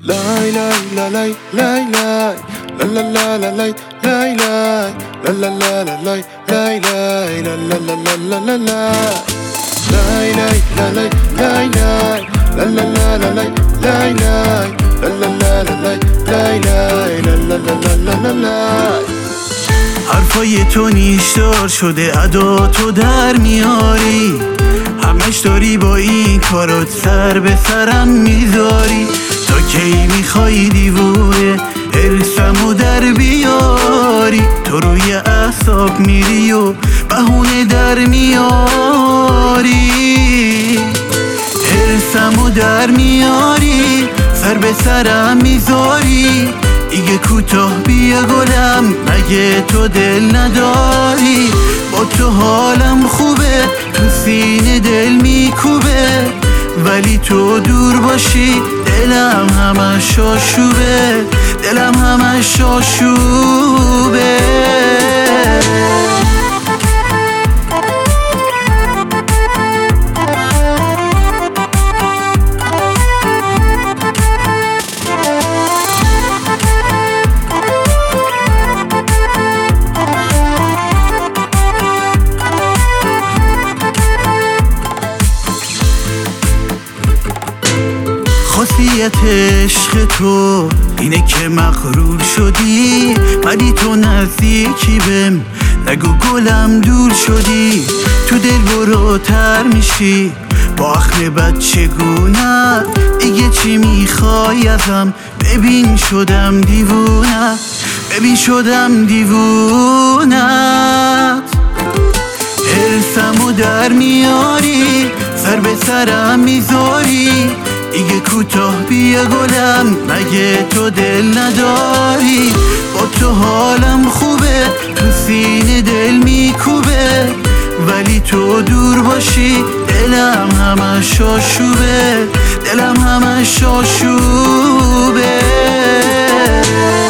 Lay lay la lay lay lay la la la la lay lay lay la la la la lay lay lay la la la la la la lay lay la lay lay lay la la la la lay lay lay la la la la lay lay lay la la la la la la. حرفای تو نیشدار شده، ادا تو در میاری، همش داری با این کارات سر به سرم میذاری. تا کی میخوای دیوونه ارسمو در بیاری؟ تو روی اعصاب میری و بهونه در میاری، ارسمو در میاری، سر به سرم میذاری. دیگه کوتاه بیا گلم، مگه تو دل نداری؟ با تو حالم خوبه، تو سینه دل میکوبه، ولی تو دور باشی دلم همش آشوبه، دلم همش آشوبه. خاصیت عشق تو اینه که مغرور شدی، ولی تو نزدیکی بهم، نگو گلم دور شدی. تو دل برو تر میشی با اخم بد چگونه، دیگه چی میخوای ازم؟ ببین شدم دیوونه، ببین شدم دیوونت. حرسمو در میاری، سر به سرم میذاری. دیگه کوتاه بیا گلم، مگه تو دل نداری؟ با تو حالم خوبه، تو سینه دل میکوبه، ولی تو دور باشی دلم همش آشوبه، دلم همش آشوبه.